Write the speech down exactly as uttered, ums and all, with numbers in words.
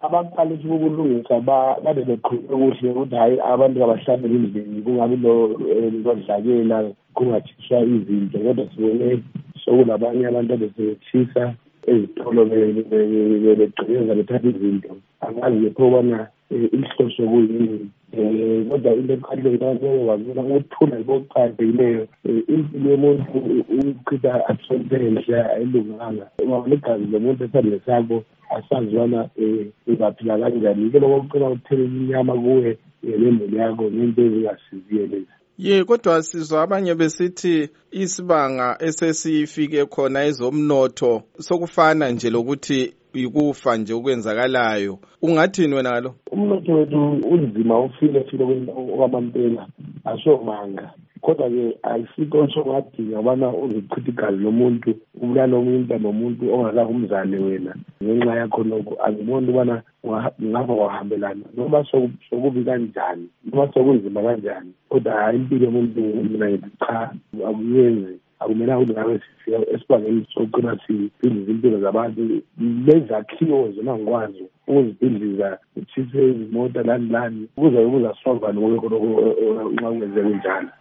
abaqalisa ukulungisa babe beqhubeka kuhle ukuthi hhayi abantu kabahlangene endlini kungabi lodlakela kungathiswa izinto kodwa sibone sokulabanye abantu abesebethisa ezitolo begqekeza bethatha izinto angazi pho bona inhloso kuyini kodwa into eqhubekayo wazona ukuthula bokuqhubekayo impilo yomuntu ukuchitha athonthe ayilunganga uma legazi lomuntu esandle sakho asazwana uzaphila kanjani ke lokho kucela ukuthelela inyama kuwe nemuli yakho nento ezingasiziye lezi. Ye kodwa sizwa abanye besithi isibanga esesifike khona ezomnotho sokufana nje lokuthi ikufa nje okwenzakalayo. Ungathini wena ngalo? Umnotho wethu unzima ufile file kwamantela asomanga kodwa ke ayisikho sokungadinga ubana uzichitha igazi lomuntu ubulala umuntu nomuntu ongakazi umzali wena ngenxa yakho lokho angiboni ubana ngapha kwahambelana noma sokubi kanjani noma sokunzima kanjani kodwa hayi impilo yomuntu mina ngithi cha akuyenzi akumele ukuthi ngabe sifika esibangeni sokuqina sibhidliza impilo zabantu lezakhiwo zona ngikwazi ukuzibhidliza uthise izimota lani lani ukuze kuzasolva lokho nxa kungenzeka njalo.